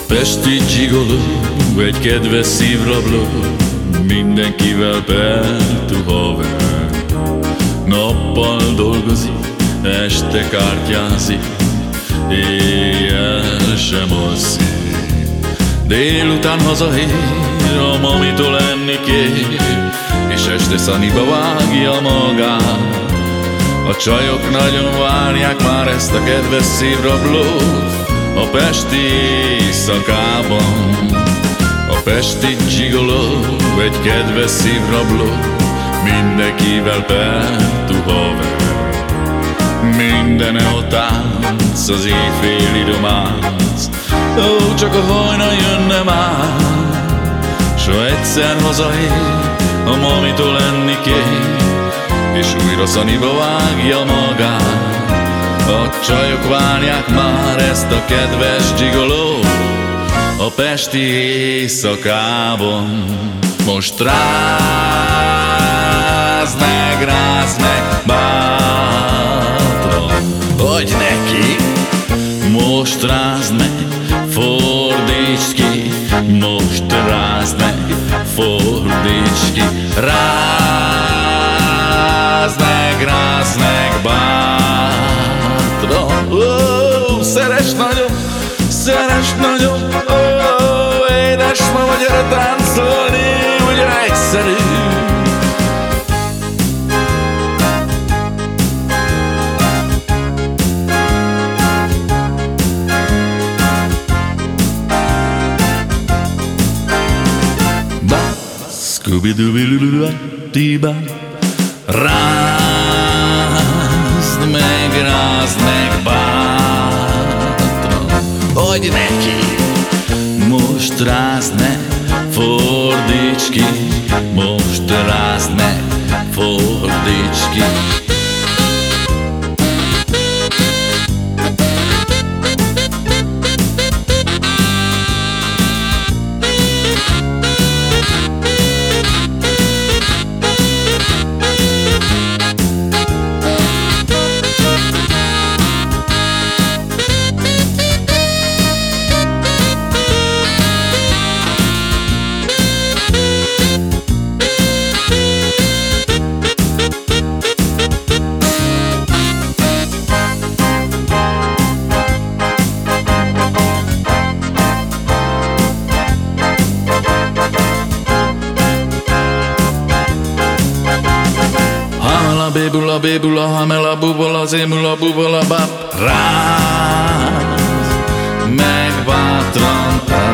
Pesti gigoló, egy kedves szívrabló, mindenkivel pertú haver. Nappal dolgozik, este kártyázik, éjjel sem alszik. Délután hazaér, a mamitól enni kér, és este szaniba vágja magát. A csajok nagyon várják már ezt a kedves szívrablót a pesti éjszakában. A pesti gigoló, egy kedves szívrabló, mindenkivel pertú haver. Mindene a tánc, az éjféli románc, ó, csak a hajna jönne már. S ha egyszer hazaér, a mamitól enni kér, és újra szaniba vágja magát. A csajok várják már ezt a kedves gigolót a pesti éjszakában. Most rázd meg bátran, adj neki. Most rázd meg, fordítsd ki, most rázd meg, fordítsd ki. Rázd meg bátran, ó, szeress nagyon, ó, édesmama, gyere táncolni, ugye egyszerű. Scooby-Dooby-Doo-Doo-Doo-Doo-Doo. Rázd meg bátran, adj neki. Most rázd meg, fordíts ki, most rázd meg, fordíts ki. Bébula, bébula, hamela, bubala, zémula, bubala, bab. Rázd meg bátran,